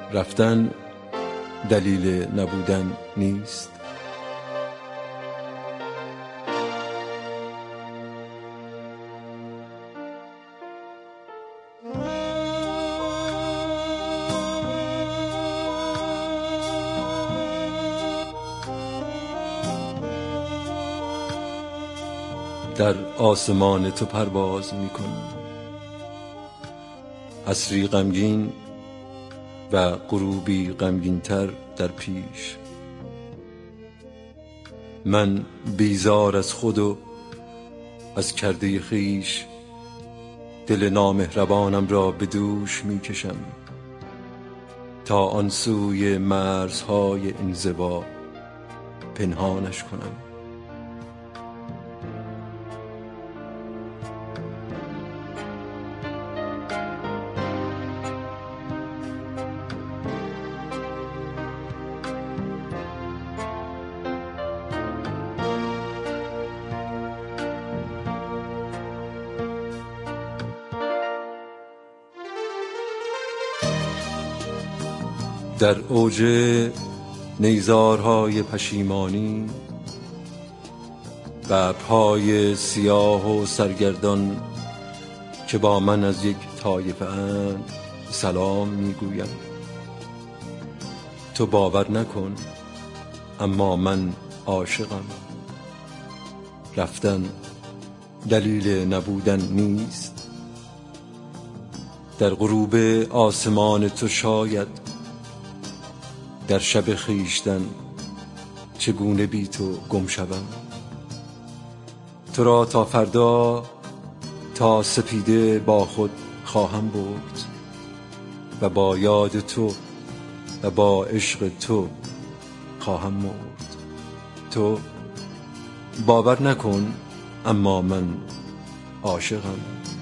رفتن دلیل نبودن نیست. در آسمان تو پرواز می‌کنم، عصری غمگین و غروبی غمگین‌تر در پیش. من بیزار از خود و از کرده خویش، دل نامهربانم را به دوش می‌کشم تا آن سوی مرزهای انزوا پنهانش کنم. در اوج نیزارهای پشیمانی و ابرهای سیاه و سرگردان که با من از یک طایفه اند سلام میگویم. تو باور نکن اما من عاشقم. رفتن دلیل نبودن نیست. در غروب آسمان تو شاید در شب خویشتن چگونه بی تو گم شوم. تو را تا فردا تا سپیده با خود خواهم برد و با یاد تو و با عشق تو خواهم مرد. تو باور نکن اما من عاشقم.